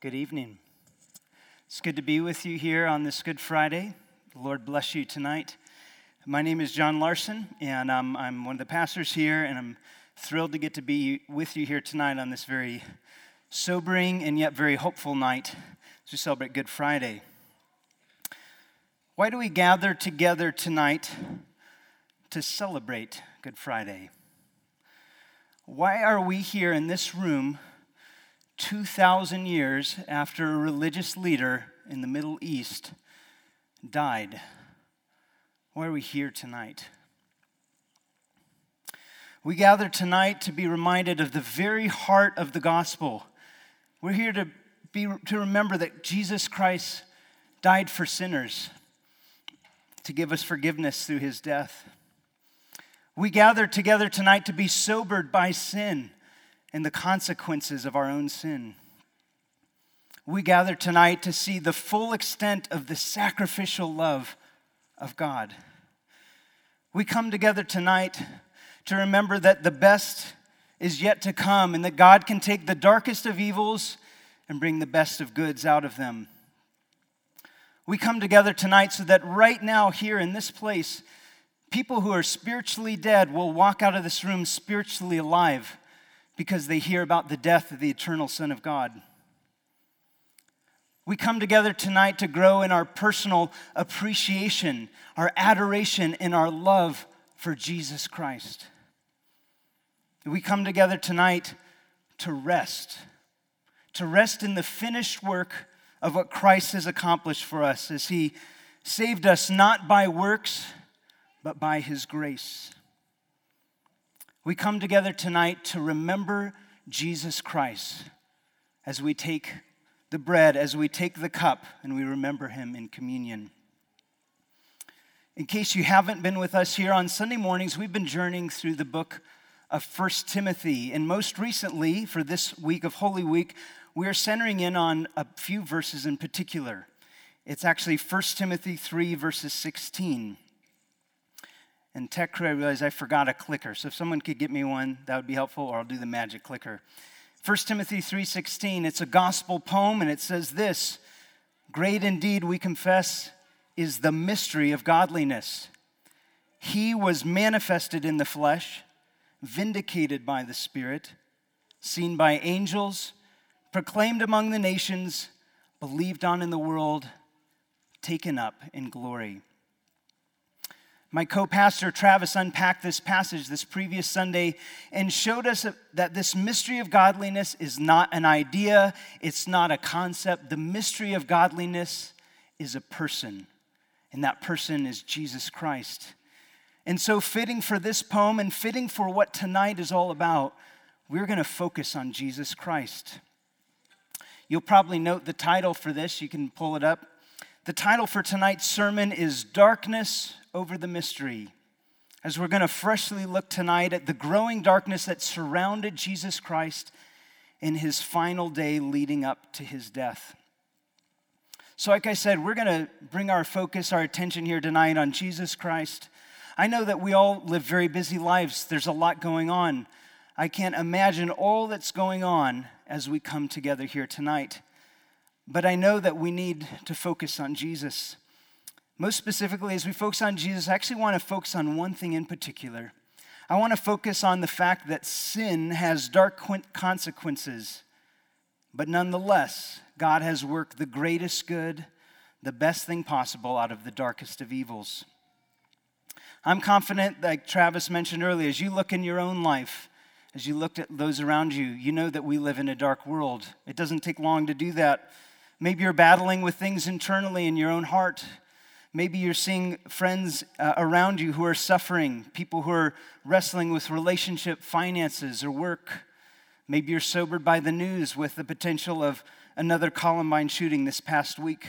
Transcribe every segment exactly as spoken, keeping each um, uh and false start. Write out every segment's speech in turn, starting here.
Good evening. It's good to be with you here on this Good Friday. The Lord bless you tonight. My name is John Larson, and um, I'm one of the pastors here, and I'm thrilled to get to be with you here tonight on this very sobering and yet very hopeful night as we celebrate Good Friday. Why do we gather together tonight to celebrate Good Friday? Why are we here in this room two thousand years after a religious leader in the Middle East died? Why are we here tonight? We gather tonight to be reminded of the very heart of the gospel. We're here to be to remember that Jesus Christ died for sinners, to give us forgiveness through his death. We gather together tonight to be sobered by sin and the consequences of our own sin. We gather tonight to see the full extent of the sacrificial love of God. We come together tonight to remember that the best is yet to come and that God can take the darkest of evils and bring the best of goods out of them. We come together tonight so that right now here in this place, people who are spiritually dead will walk out of this room spiritually alive because they hear about the death of the eternal Son of God. We come together tonight to grow in our personal appreciation, our adoration, and our love for Jesus Christ. We come together tonight to rest, to rest in the finished work of what Christ has accomplished for us as he saved us not by works, but by his grace. We come together tonight to remember Jesus Christ as we take the bread, as we take the cup, and we remember him in communion. In case you haven't been with us here on Sunday mornings, we've been journeying through the book of First Timothy. And most recently, for this week of Holy Week, we are centering in on a few verses in particular. It's actually First Timothy three, verses sixteen. And tech crew, I realized I forgot a clicker. So if someone could get me one, that would be helpful, or I'll do the magic clicker. First Timothy three sixteen, it's a gospel poem, and it says this: "Great indeed, we confess, is the mystery of godliness. He was manifested in the flesh, vindicated by the Spirit, seen by angels, proclaimed among the nations, believed on in the world, taken up in glory." My co-pastor Travis unpacked this passage this previous Sunday and showed us that this mystery of godliness is not an idea, it's not a concept. The mystery of godliness is a person, and that person is Jesus Christ. And so fitting for this poem and fitting for what tonight is all about, we're going to focus on Jesus Christ. You'll probably note the title for this. You can pull it up. The title for tonight's sermon is Darkness Over the Mystery, as we're going to freshly look tonight at the growing darkness that surrounded Jesus Christ in his final day leading up to his death. So like I said, we're going to bring our focus, our attention here tonight on Jesus Christ. I know that we all live very busy lives. There's a lot going on. I can't imagine all that's going on as we come together here tonight. But I know that we need to focus on Jesus. Most specifically, as we focus on Jesus, I actually want to focus on one thing in particular. I want to focus on the fact that sin has dark consequences, but nonetheless, God has worked the greatest good, the best thing possible out of the darkest of evils. I'm confident, like Travis mentioned earlier, as you look in your own life, as you look at those around you, you know that we live in a dark world. It doesn't take long to do that. Maybe you're battling with things internally in your own heart. Maybe you're seeing friends uh, around you who are suffering, people who are wrestling with relationship, finances, or work. Maybe you're sobered by the news with the potential of another Columbine shooting this past week.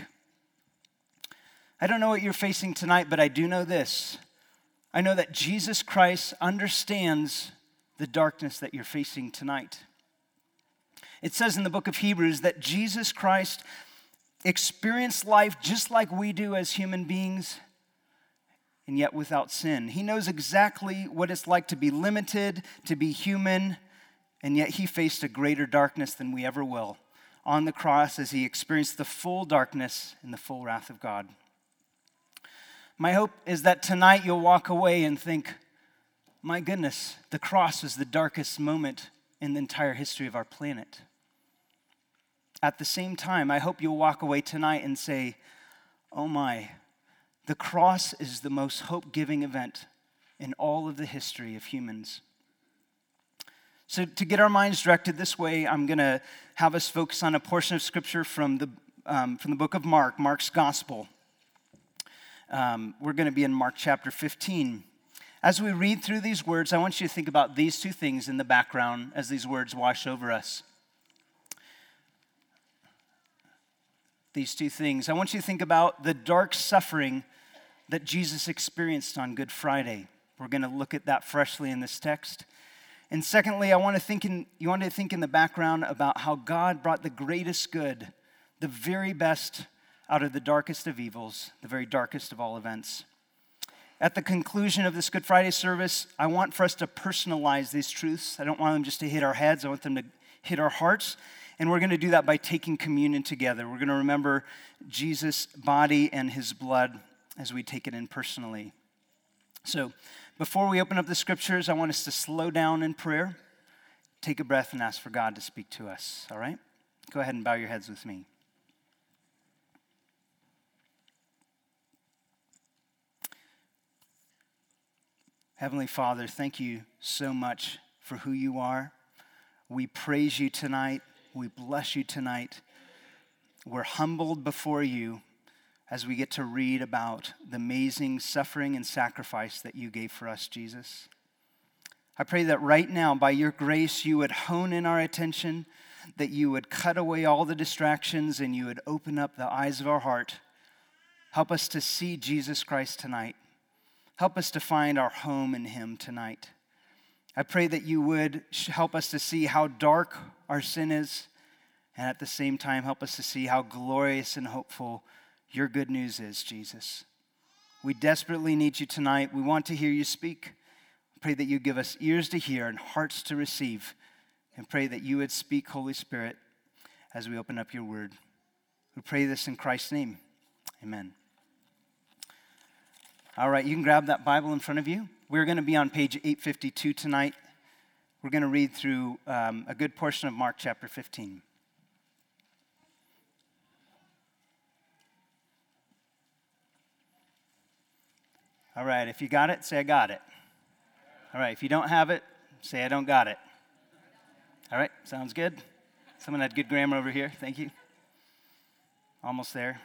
I don't know what you're facing tonight, but I do know this. I know that Jesus Christ understands the darkness that you're facing tonight. It says in the book of Hebrews that Jesus Christ experienced life just like we do as human beings, and yet without sin. He knows exactly what it's like to be limited, to be human, and yet he faced a greater darkness than we ever will. on the cross as he experienced the full darkness and the full wrath of God. My hope is that tonight you'll walk away and think, my goodness, the cross was the darkest moment in the entire history of our planet. At the same time, I hope you'll walk away tonight and say, oh my, the cross is the most hope-giving event in all of the history of humans. So to get our minds directed this way, I'm going to have us focus on a portion of Scripture from the, um, from the book of Mark, Mark's Gospel. Um, we're going to be in Mark chapter fifteen. As we read through these words, I want you to think about these two things in the background as these words wash over us. These two things. I want you to think about the dark suffering that Jesus experienced on Good Friday. We're going to look at that freshly in this text. And secondly, I want to think in, you want to think in the background about how God brought the greatest good, the very best out of the darkest of evils, the very darkest of all events. At the conclusion of this Good Friday service, I want for us to personalize these truths. I don't want them just to hit our heads. I want them to hit our hearts. And we're going to do that by taking communion together. We're going to remember Jesus' body and his blood as we take it in personally. So before we open up the scriptures, I want us to slow down in prayer, take a breath, and ask for God to speak to us. All right? Go ahead and bow your heads with me. Heavenly Father, thank you so much for who you are. We praise you tonight. We bless you tonight. We're humbled before you as we get to read about the amazing suffering and sacrifice that you gave for us, Jesus. I pray that right now, by your grace, you would hone in our attention, that you would cut away all the distractions, and you would open up the eyes of our heart. Help us to see Jesus Christ tonight. Help us to find our home in him tonight. I pray that you would help us to see how dark our sin is, and at the same time, help us to see how glorious and hopeful your good news is, Jesus. We desperately need you tonight. We want to hear you speak. Pray that you give us ears to hear and hearts to receive, and pray that you would speak, Holy Spirit, as we open up your word. We pray this in Christ's name. Amen. All right, you can grab that Bible in front of you. We're going to be on page eight fifty-two tonight. We're going to read through um, a good portion of Mark chapter fifteen. All right, if you got it, say I got it. All right, if you don't have it, say I don't got it. All right, sounds good. Someone had good grammar over here. Thank you. Almost there.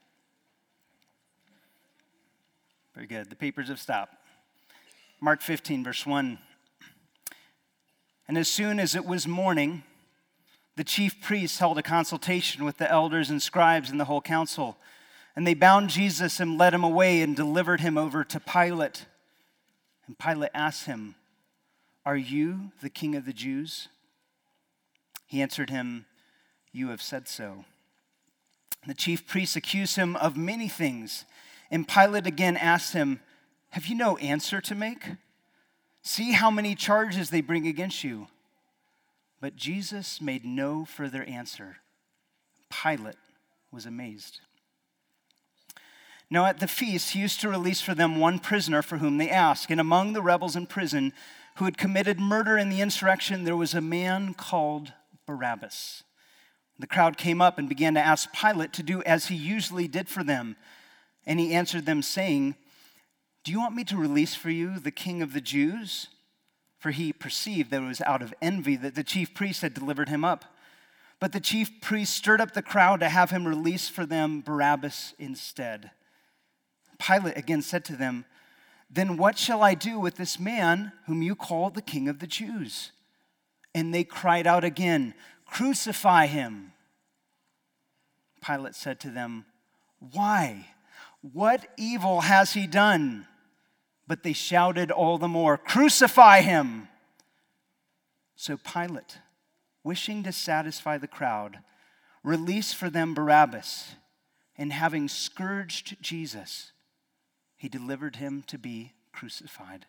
Very good. The papers have stopped. Mark fifteen, verse one. And as soon as it was morning, the chief priests held a consultation with the elders and scribes and the whole council. And they bound Jesus and led him away and delivered him over to Pilate. And Pilate asked him, "Are you the king of the Jews?" He answered him, "You have said so." The chief priests accused him of many things. And Pilate again asked him, "Have you no answer to make? See how many charges they bring against you." But Jesus made no further answer. Pilate was amazed. Now at the feast, he used to release for them one prisoner for whom they asked. And among the rebels in prison who had committed murder in the insurrection, there was a man called Barabbas. The crowd came up and began to ask Pilate to do as he usually did for them. And he answered them, saying, "Do you want me to release for you the king of the Jews?" For he perceived that it was out of envy that the chief priests had delivered him up. But the chief priests stirred up the crowd to have him release for them Barabbas instead. Pilate again said to them, "Then what shall I do with this man whom you call the king of the Jews?" And they cried out again, "Crucify him." Pilate said to them, "Why? What evil has he done?" But they shouted all the more, "Crucify him!" So Pilate, wishing to satisfy the crowd, released for them Barabbas, and having scourged Jesus, he delivered him to be crucified.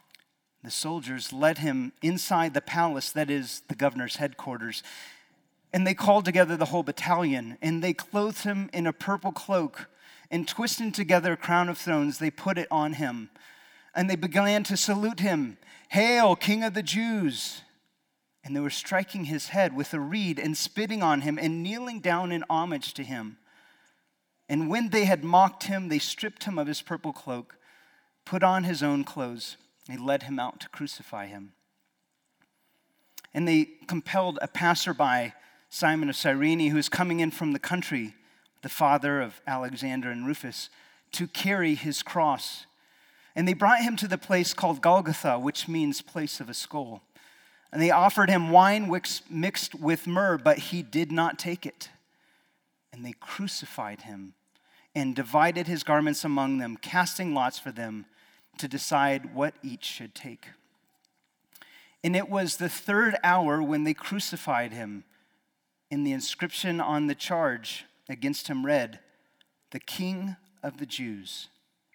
The soldiers led him inside the palace, that is, the governor's headquarters. And they called together the whole battalion, and they clothed him in a purple cloak, and twisting together a crown of thorns, they put it on him. And they began to salute him, "Hail, King of the Jews!" And they were striking his head with a reed and spitting on him and kneeling down in homage to him. And when they had mocked him, they stripped him of his purple cloak, put on his own clothes, and led him out to crucify him. And they compelled a passerby, Simon of Cyrene, who was coming in from the country, the father of Alexander and Rufus, to carry his cross. And they brought him to the place called Golgotha, which means place of a skull. And they offered him wine mixed with myrrh, but he did not take it. And they crucified him and divided his garments among them, casting lots for them to decide what each should take. And it was the third hour when they crucified him, and the inscription on the charge against him read, "The King of the Jews."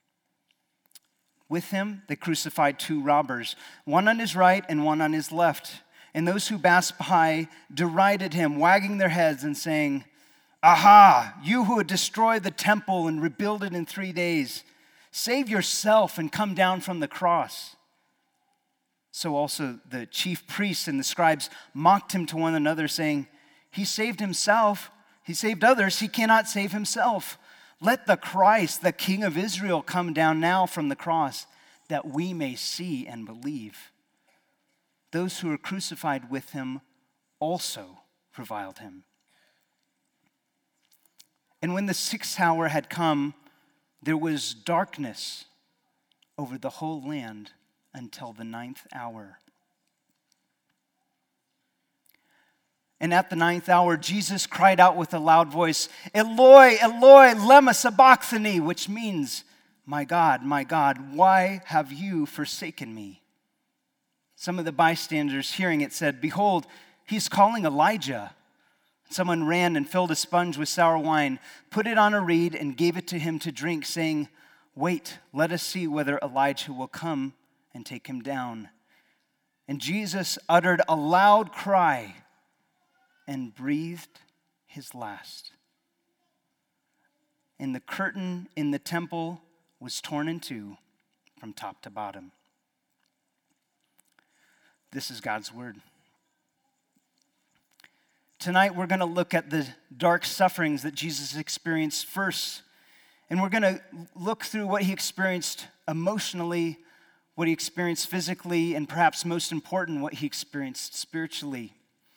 With him, they crucified two robbers, one on his right and one on his left. And those who passed by derided him, wagging their heads and saying, "Aha, you who had destroyed the temple and rebuilt it in three days, save yourself and come down from the cross." So also the chief priests and the scribes mocked him to one another, saying, "He saved himself. He saved others. He cannot save himself. Let the Christ, the King of Israel, come down now from the cross, that we may see and believe." Those who were crucified with him also reviled him. And when the sixth hour had come, there was darkness over the whole land until the ninth hour. And at the ninth hour, Jesus cried out with a loud voice, "Eloi, Eloi, lema sabachthani," which means, "My God, my God, why have you forsaken me?" Some of the bystanders hearing it said, "Behold, he's calling Elijah." Someone ran and filled a sponge with sour wine, put it on a reed, and gave it to him to drink, saying, "Wait, let us see whether Elijah will come and take him down." And Jesus uttered a loud cry and breathed his last. And the curtain in the temple was torn in two from top to bottom. This is God's word. Tonight we're going to look at the dark sufferings that Jesus experienced first. And we're going to look through what he experienced emotionally, what he experienced physically, and perhaps most important, what he experienced spiritually.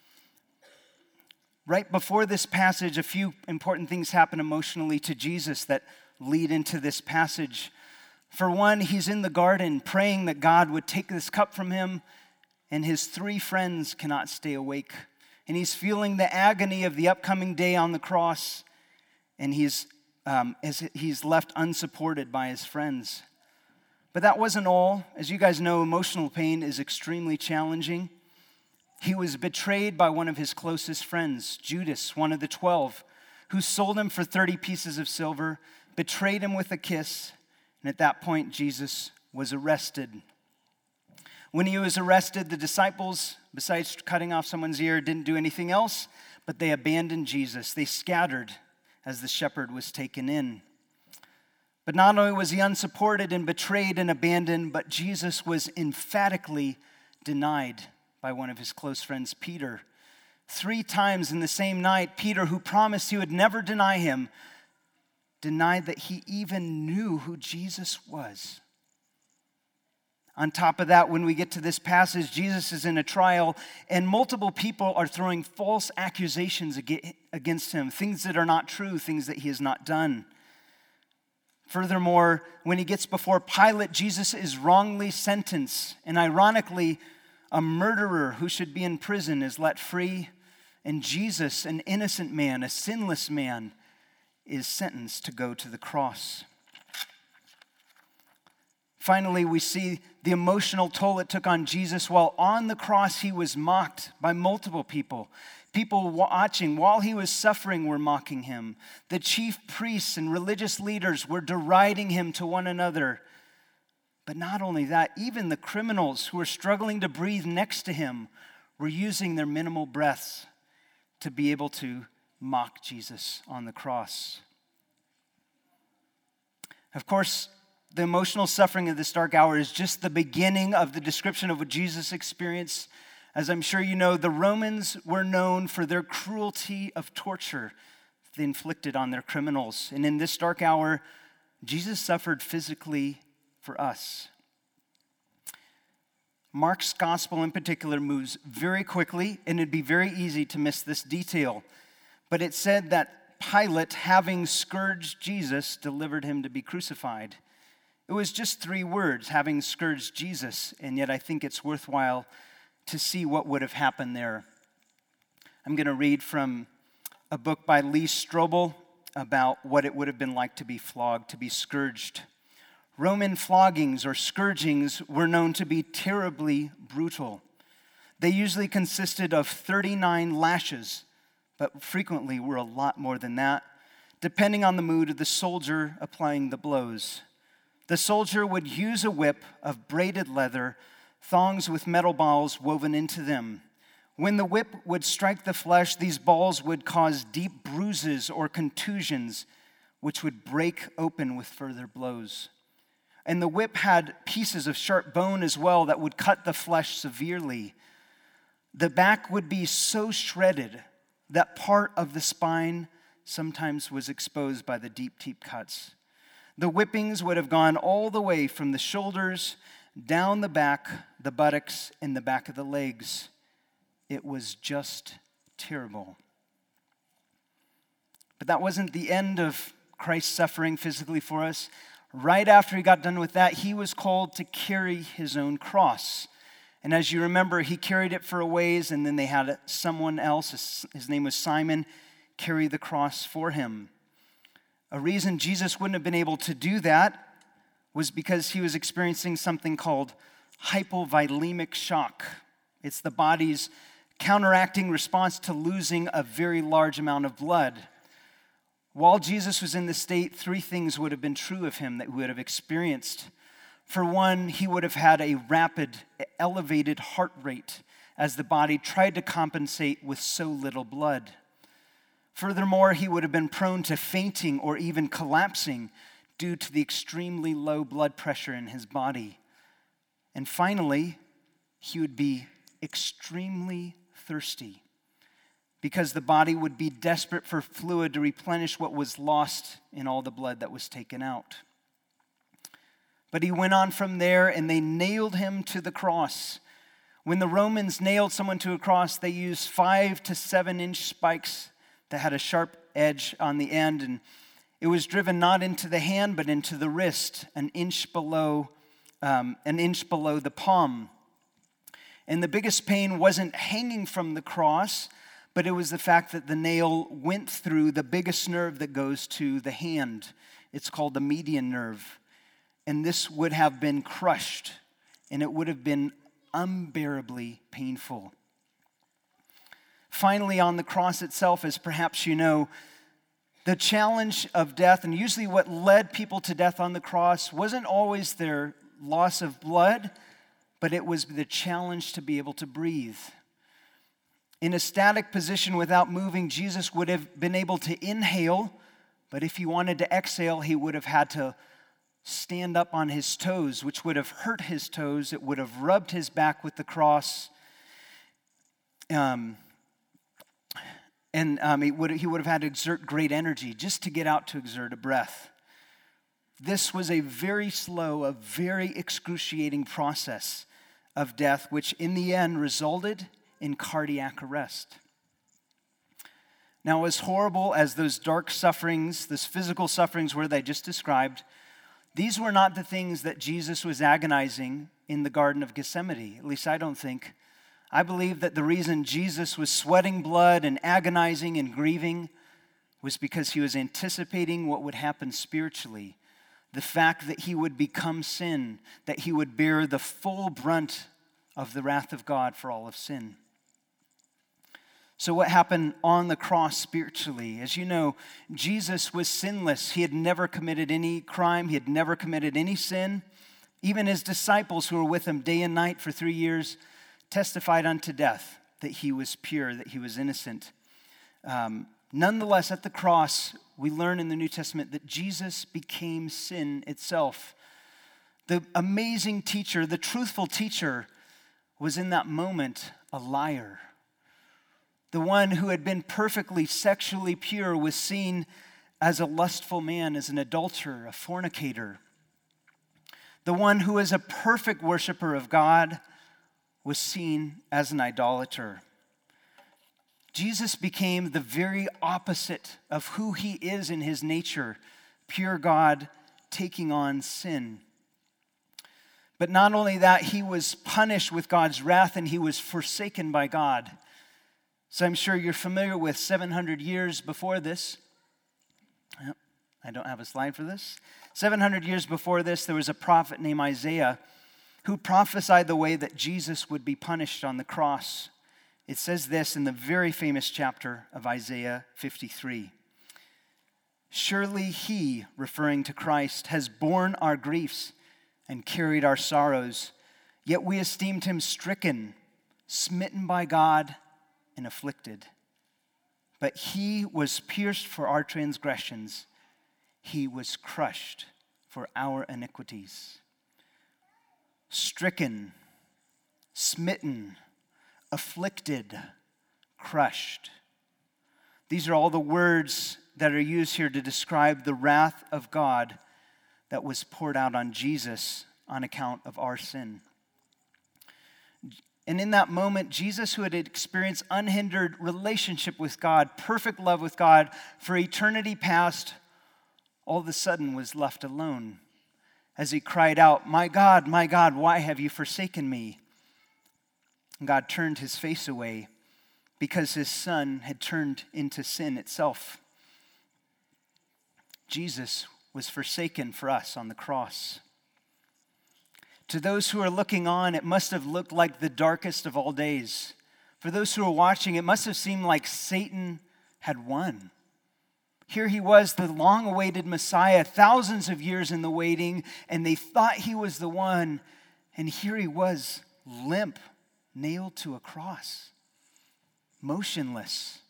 Right before this passage, a few important things happen emotionally to Jesus that lead into this passage. For one, he's in the garden praying that God would take this cup from him, and his three friends cannot stay awake. And he's feeling the agony of the upcoming day on the cross, and he's, um, as he's left unsupported by his friends. But that wasn't all. As you guys know, emotional pain is extremely challenging. He was betrayed by one of his closest friends, Judas, one of the twelve, who sold him for thirty pieces of silver, betrayed him with a kiss, and at that point, Jesus was arrested. When he was arrested, the disciples, besides cutting off someone's ear, didn't do anything else, but they abandoned Jesus. They scattered as the shepherd was taken in. But not only was he unsupported and betrayed and abandoned, but Jesus was emphatically denied by one of his close friends, Peter. Three times in the same night, Peter, who promised he would never deny him, denied that he even knew who Jesus was. On top of that, when we get to this passage, Jesus is in a trial, and multiple people are throwing false accusations against him, things that are not true, things that he has not done. Furthermore, when he gets before Pilate, Jesus is wrongly sentenced, and ironically, a murderer who should be in prison is let free, and Jesus, an innocent man, a sinless man, is sentenced to go to the cross. Finally, we see the emotional toll it took on Jesus. While on the cross, he was mocked by multiple people. People watching while he was suffering were mocking him. The chief priests and religious leaders were deriding him to one another. But not only that, even the criminals who were struggling to breathe next to him were using their minimal breaths to be able to mock Jesus on the cross. Of course, the emotional suffering of this dark hour is just the beginning of the description of what Jesus experienced. As I'm sure you know, the Romans were known for their cruelty of torture they inflicted on their criminals. And in this dark hour, Jesus suffered physically for us. Mark's gospel in particular moves very quickly, and it'd be very easy to miss this detail. But it said that Pilate, having scourged Jesus, delivered him to be crucified. It was just three words, having scourged Jesus, and yet I think it's worthwhile to see what would have happened there. I'm going to read from a book by Lee Strobel about what it would have been like to be flogged, to be scourged. Roman floggings or scourgings were known to be terribly brutal. They usually consisted of thirty-nine lashes, but frequently were a lot more than that, depending on the mood of the soldier applying the blows. The soldier would use a whip of braided leather, thongs with metal balls woven into them. When the whip would strike the flesh, these balls would cause deep bruises or contusions, which would break open with further blows. And the whip had pieces of sharp bone as well that would cut the flesh severely. The back would be so shredded that part of the spine sometimes was exposed by the deep, deep cuts. The whippings would have gone all the way from the shoulders, down the back, the buttocks, and the back of the legs. It was just terrible. But that wasn't the end of Christ's suffering physically for us. Right after he got done with that, he was called to carry his own cross. And as you remember, he carried it for a ways, and then they had someone else, his name was Simon, carry the cross for him. A reason Jesus wouldn't have been able to do that was because he was experiencing something called hypovolemic shock. It's the body's counteracting response to losing a very large amount of blood. While Jesus was in this state, three things would have been true of him that we would have experienced. For one, he would have had a rapid, elevated heart rate as the body tried to compensate with so little blood. Furthermore, he would have been prone to fainting or even collapsing due to the extremely low blood pressure in his body. And finally, he would be extremely thirsty because the body would be desperate for fluid to replenish what was lost in all the blood that was taken out. But he went on from there, and they nailed him to the cross. When the Romans nailed someone to a cross, they used five to seven inch spikes that had a sharp edge on the end, and it was driven not into the hand but into the wrist, an inch below, um, an inch below the palm. And the biggest pain wasn't hanging from the cross, but it was the fact that the nail went through the biggest nerve that goes to the hand. It's called the median nerve. And this would have been crushed, and it would have been unbearably painful. Finally, on the cross itself, as perhaps you know, the challenge of death, and usually what led people to death on the cross, wasn't always their loss of blood, but it was the challenge to be able to breathe. In a static position without moving, Jesus would have been able to inhale, but if he wanted to exhale, he would have had to stand up on his toes, which would have hurt his toes. It would have rubbed his back with the cross. Um, and um, he, would, he would have had to exert great energy just to get out to exert a breath. This was a very slow, a very excruciating process of death, which in the end resulted in cardiac arrest. Now, as horrible as those dark sufferings, those physical sufferings were that I just described, these were not the things that Jesus was agonizing in the Garden of Gethsemane. At least I don't think. I believe that the reason Jesus was sweating blood and agonizing and grieving was because he was anticipating what would happen spiritually. The fact that he would become sin, that he would bear the full brunt of the wrath of God for all of sin. So what happened on the cross spiritually? As you know, Jesus was sinless. He had never committed any crime. He had never committed any sin. Even his disciples who were with him day and night for three years testified unto death that he was pure, that he was innocent. Um, nonetheless, at the cross, we learn in the New Testament that Jesus became sin itself. The amazing teacher, the truthful teacher, was in that moment a liar. The one who had been perfectly sexually pure was seen as a lustful man, as an adulterer, a fornicator. The one who is a perfect worshiper of God was seen as an idolater. Jesus became the very opposite of who he is in his nature, pure God taking on sin. But not only that, he was punished with God's wrath and he was forsaken by God. So I'm sure you're familiar with seven hundred years before this. I don't have a slide for this. seven hundred years before this, there was a prophet named Isaiah who prophesied the way that Jesus would be punished on the cross. It says this in the very famous chapter of Isaiah fifty-three. Surely he, referring to Christ, has borne our griefs and carried our sorrows, yet we esteemed him stricken, smitten by God, and afflicted. But he was pierced for our transgressions, he was crushed for our iniquities. Stricken, smitten, afflicted, crushed. These are all the words that are used here to describe the wrath of God that was poured out on Jesus on account of our sin. And in that moment, Jesus, who had experienced unhindered relationship with God, perfect love with God for eternity past, all of a sudden was left alone as he cried out, "My God, my God, why have you forsaken me?" And God turned his face away because his son had turned into sin itself. Jesus was forsaken for us on the cross. To those who are looking on, it must have looked like the darkest of all days. For those who are watching, it must have seemed like Satan had won. Here he was, the long-awaited Messiah, thousands of years in the waiting, and they thought he was the one. And here he was, limp, nailed to a cross, motionless.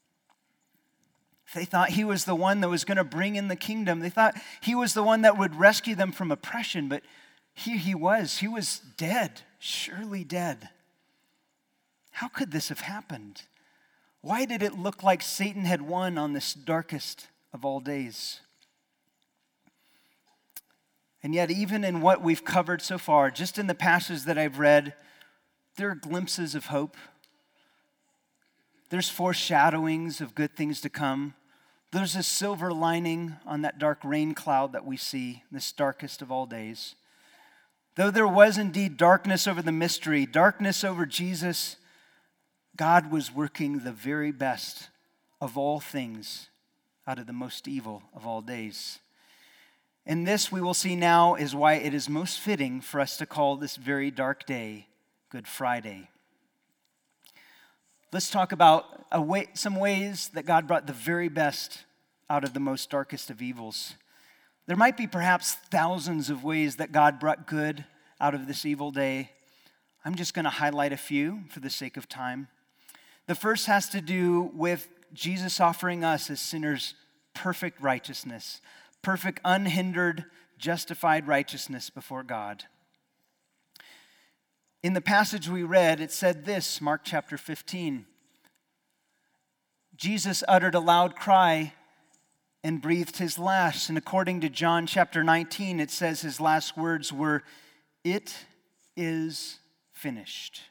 They thought he was the one that was going to bring in the kingdom. They thought he was the one that would rescue them from oppression, but here he was. He was dead, surely dead. How could this have happened? Why did it look like Satan had won on this darkest of all days? And yet, even in what we've covered so far, just in the passages that I've read, there are glimpses of hope. There's foreshadowings of good things to come. There's a silver lining on that dark rain cloud that we see, this darkest of all days. Though there was indeed darkness over the mystery, darkness over Jesus, God was working the very best of all things out of the most evil of all days. And this, we will see now, is why it is most fitting for us to call this very dark day Good Friday. Let's talk about a way, some ways that God brought the very best out of the most darkest of evils. There might be perhaps thousands of ways that God brought good out of this evil day. I'm just going to highlight a few for the sake of time. The first has to do with Jesus offering us as sinners perfect righteousness, perfect, unhindered, justified righteousness before God. In the passage we read, it said this, Mark chapter fifteen. Jesus uttered a loud cry and breathed his last. And according to John chapter nineteen, it says his last words were, "It is finished."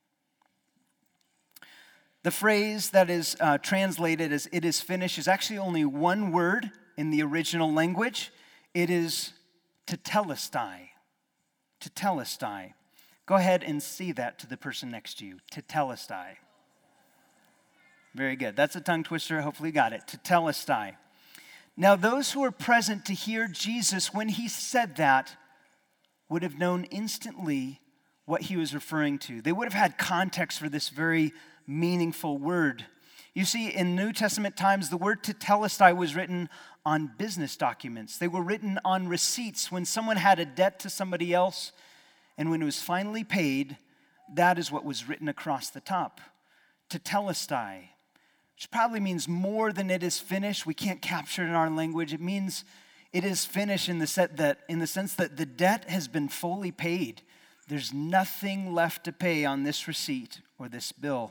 The phrase that is uh, translated as "it is finished" is actually only one word in the original language. It is tetelestai. Tetelestai. Go ahead and see that to the person next to you. Tetelestai. Very good. That's a tongue twister. Hopefully you got it. Tetelestai. Now, those who were present to hear Jesus when he said that would have known instantly what he was referring to. They would have had context for this very meaningful word. You see, in New Testament times, the word tetelestai was written on business documents. They were written on receipts. When someone had a debt to somebody else, and when it was finally paid, that is what was written across the top. Tetelestai. which probably means more than it is finished. We can't capture it in our language. It means it is finished in the set that in the sense that the debt has been fully paid. There's nothing left to pay on this receipt or this bill.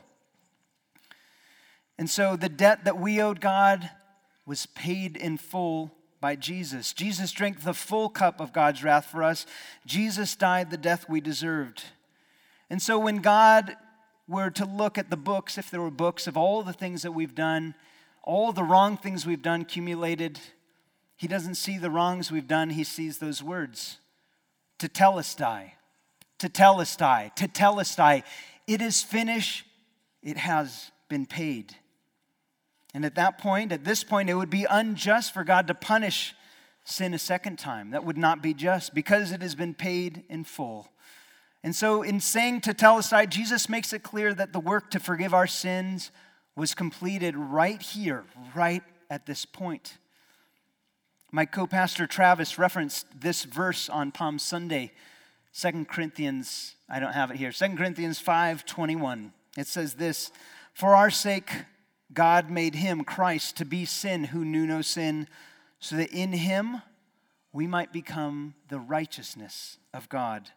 And so the debt that we owed God was paid in full by Jesus. Jesus drank the full cup of God's wrath for us. Jesus died the death we deserved. And so when God were to look at the books, if there were books of all the things that we've done, all the wrong things we've done accumulated, he doesn't see the wrongs we've done. He sees those words. Tetelestai, tetelestai, tetelestai. It is finished. It has been paid. And at that point, at this point, it would be unjust for God to punish sin a second time. That would not be just because it has been paid in full. And so in saying tetelestai, Jesus makes it clear that the work to forgive our sins was completed right here, right at this point. My co-pastor Travis referenced this verse on Palm Sunday, Second Corinthians, I don't have it here, Second Corinthians five twenty-one. It says this, "For our sake God made him, Christ, to be sin who knew no sin, so that in him we might become the righteousness of God."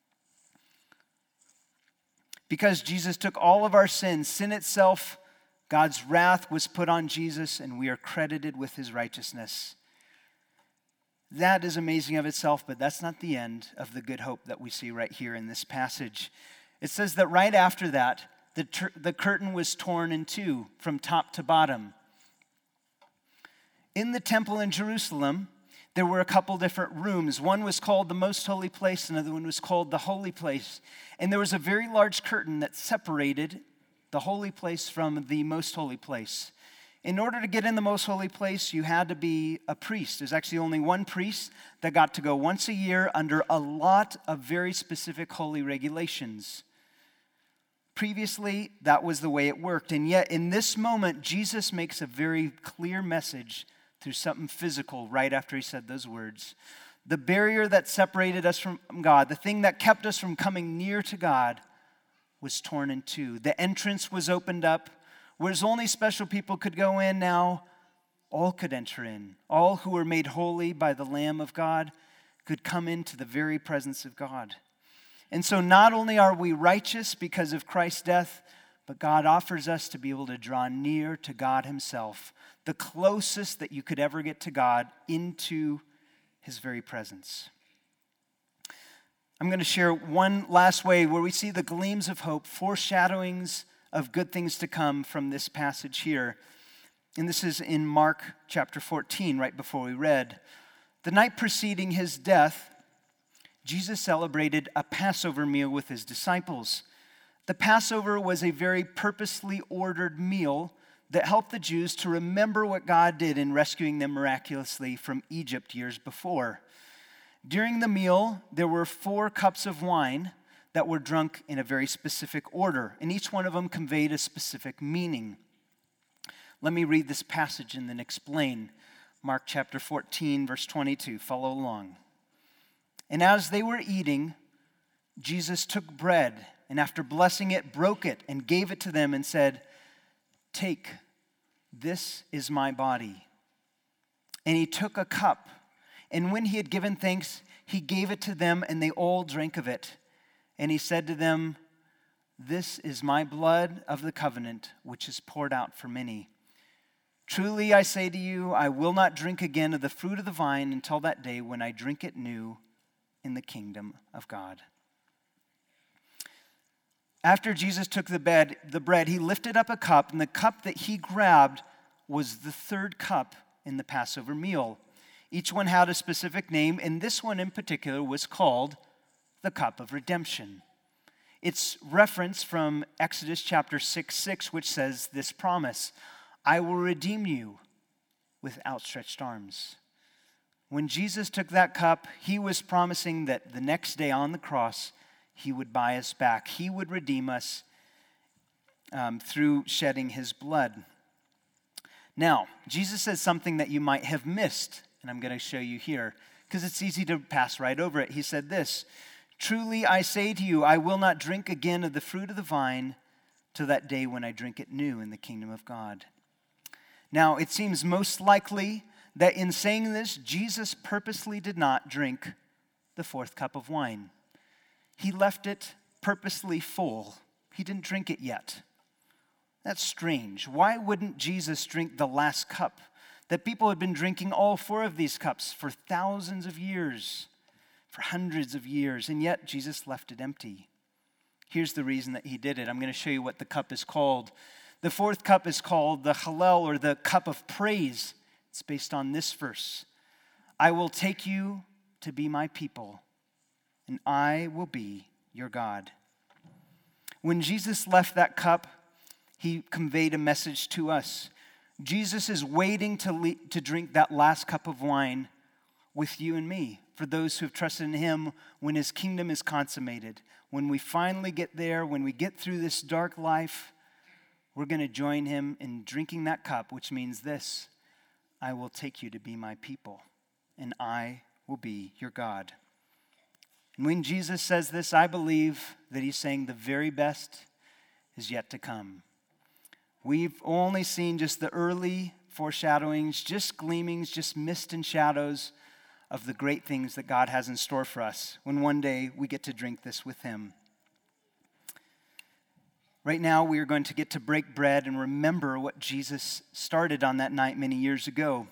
Because Jesus took all of our sins, sin itself, God's wrath was put on Jesus, and we are credited with his righteousness. That is amazing of itself, but that's not the end of the good hope that we see right here in this passage. It says that right after that, the, ter- the curtain was torn in two from top to bottom. In the temple in Jerusalem, there were a couple different rooms. One was called the Most Holy Place, another one was called the Holy Place. And there was a very large curtain that separated the Holy Place from the Most Holy Place. In order to get in the Most Holy Place, you had to be a priest. There's actually only one priest that got to go once a year under a lot of very specific holy regulations. Previously, that was the way it worked. And yet, in this moment, Jesus makes a very clear message through something physical right after he said those words. The barrier that separated us from God, the thing that kept us from coming near to God, was torn in two. The entrance was opened up, whereas only special people could go in. Now all could enter in. All who were made holy by the Lamb of God could come into the very presence of God. And so not only are we righteous because of Christ's death, but God offers us to be able to draw near to God himself, the closest that you could ever get to God, into his very presence. I'm going to share one last way where we see the gleams of hope, foreshadowings of good things to come from this passage here. And this is in Mark chapter fourteen, right before we read. The night preceding his death, Jesus celebrated a Passover meal with his disciples. The Passover was a very purposely ordered meal that helped the Jews to remember what God did in rescuing them miraculously from Egypt years before. During the meal, there were four cups of wine that were drunk in a very specific order, and each one of them conveyed a specific meaning. Let me read this passage and then explain. Mark chapter fourteen, verse twenty-two. Follow along. "And as they were eating, Jesus took bread, and after blessing it, broke it and gave it to them and said, 'Take, this is my body.' And he took a cup, and when he had given thanks, he gave it to them, and they all drank of it. And he said to them, 'This is my blood of the covenant, which is poured out for many. Truly I say to you, I will not drink again of the fruit of the vine until that day when I drink it new in the kingdom of God.'" After Jesus took the bed, the bread, he lifted up a cup, and the cup that he grabbed was the third cup in the Passover meal. Each one had a specific name, and this one in particular was called the cup of redemption. It's reference from Exodus chapter six, six, which says this promise, "I will redeem you with outstretched arms." When Jesus took that cup, he was promising that the next day on the cross, he would buy us back. He would redeem us um, through shedding his blood. Now, Jesus says something that you might have missed, and I'm going to show you here, because it's easy to pass right over it. He said this, "Truly I say to you, I will not drink again of the fruit of the vine till that day when I drink it new in the kingdom of God." Now, it seems most likely that in saying this, Jesus purposely did not drink the fourth cup of wine. He left it purposely full. He didn't drink it yet. That's strange. Why wouldn't Jesus drink the last cup? That people had been drinking all four of these cups for thousands of years, for hundreds of years, and yet Jesus left it empty. Here's the reason that he did it. I'm going to show you what the cup is called. The fourth cup is called the Hallel, or the cup of praise. It's based on this verse. I will take you to be my people, and I will be your God. When Jesus left that cup, he conveyed a message to us. Jesus is waiting to, le- to drink that last cup of wine with you and me, for those who have trusted in him when his kingdom is consummated. When we finally get there, when we get through this dark life, we're going to join him in drinking that cup, which means this: I will take you to be my people, and I will be your God. And when Jesus says this, I believe that he's saying the very best is yet to come. We've only seen just the early foreshadowings, just gleamings, just mist and shadows of the great things that God has in store for us when one day we get to drink this with him. Right now, we are going to get to break bread and remember what Jesus started on that night many years ago.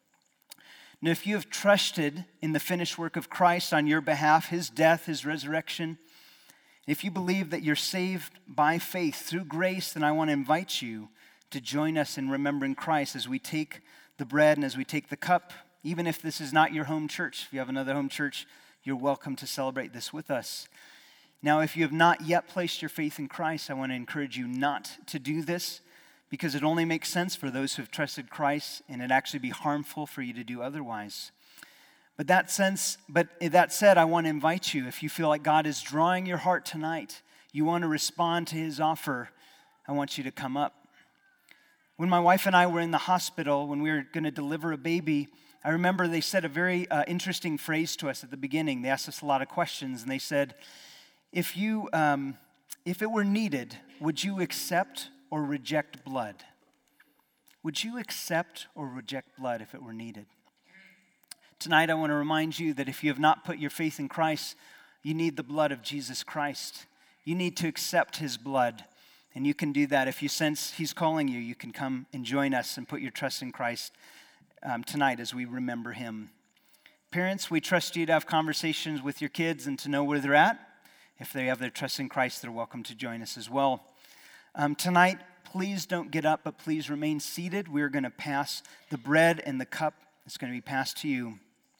Now, if you have trusted in the finished work of Christ on your behalf, his death, his resurrection, if you believe that you're saved by faith through grace, then I want to invite you to join us in remembering Christ as we take the bread and as we take the cup. Even if this is not your home church, if you have another home church, you're welcome to celebrate this with us. Now, if you have not yet placed your faith in Christ, I want to encourage you not to do this, because it only makes sense for those who have trusted Christ, and it'd actually be harmful for you to do otherwise. But that sense, but that said, I want to invite you, if you feel like God is drawing your heart tonight, you want to respond to his offer, I want you to come up. When my wife and I were in the hospital, when we were going to deliver a baby, I remember they said a very uh, interesting phrase to us at the beginning. They asked us a lot of questions, and they said, if you, um, if it were needed, would you accept or reject blood? Would you accept or reject blood if it were needed? Tonight, I want to remind you that if you have not put your faith in Christ, you need the blood of Jesus Christ. You need to accept his blood, and you can do that. If you sense he's calling you, you can come and join us and put your trust in Christ um, tonight as we remember him. Parents, we trust you to have conversations with your kids and to know where they're at. If they have their trust in Christ, they're welcome to join us as well. Um, tonight, please don't get up, but please remain seated. We're going to pass the bread and the cup. It's going to be passed to you.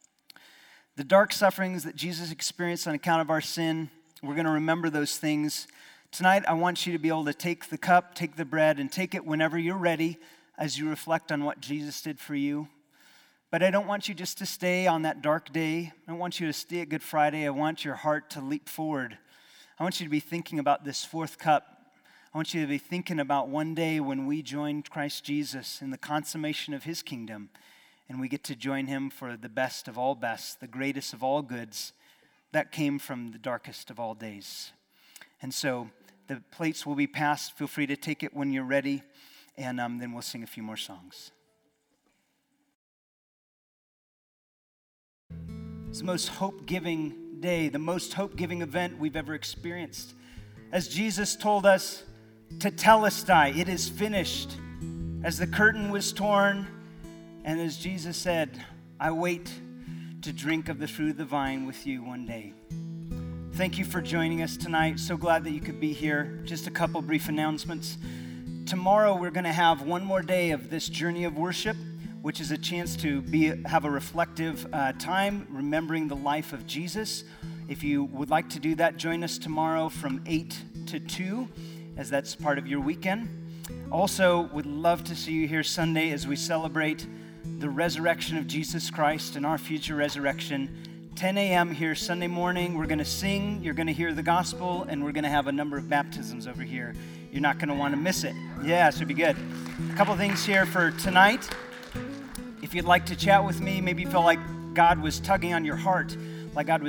The dark sufferings that Jesus experienced on account of our sin, we're going to remember those things. Tonight, I want you to be able to take the cup, take the bread, and take it whenever you're ready as you reflect on what Jesus did for you. But I don't want you just to stay on that dark day. I don't want you to stay at Good Friday. I want your heart to leap forward. I want you to be thinking about this fourth cup. I want you to be thinking about one day when we join Christ Jesus in the consummation of his kingdom, and we get to join him for the best of all best, the greatest of all goods that came from the darkest of all days. And so the plates will be passed. Feel free to take it when you're ready, and um, then we'll sing a few more songs. It's the most hope-giving day, the most hope-giving event we've ever experienced. As Jesus told us, tetelestai, it is finished. As the curtain was torn, and as Jesus said, I wait to drink of the fruit of the vine with you one day. Thank you for joining us tonight. So glad that you could be here. Just a couple brief announcements. Tomorrow we're going to have one more day of this journey of worship, which is a chance to be have a reflective uh, time remembering the life of Jesus. If you would like to do that, join us tomorrow from eight to two, as that's part of your weekend. Also, would love to see you here Sunday as we celebrate the resurrection of Jesus Christ and our future resurrection. ten a.m. here Sunday morning. We're going to sing, you're going to hear the gospel, and we're going to have a number of baptisms over here. You're not going to want to miss it. Yeah, it should be good. A couple things here for tonight. If you'd like to chat with me, maybe you feel like God was tugging on your heart, like God was